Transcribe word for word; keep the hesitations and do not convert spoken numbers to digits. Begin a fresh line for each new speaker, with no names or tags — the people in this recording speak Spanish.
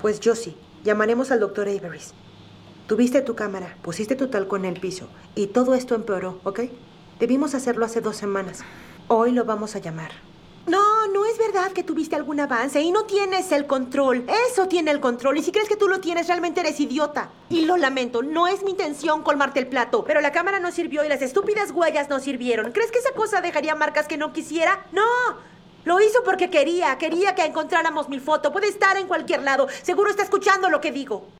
Pues yo sí. Llamaremos al doctor Averis. Tuviste tu cámara, pusiste tu talco en el piso y todo esto empeoró, ¿ok? Debimos hacerlo hace dos semanas. Hoy lo vamos a llamar. No, no es verdad que tuviste algún avance y no tienes el control. Eso tiene el control y si crees que tú lo tienes, realmente eres idiota. Y lo lamento, no es mi intención colmarte el plato, pero la cámara no sirvió y las estúpidas huellas no sirvieron. ¿Crees que esa cosa dejaría marcas que no quisiera? ¡No! Lo hizo porque quería, quería que encontráramos mi foto. Puede estar en cualquier lado. Seguro está escuchando lo que digo.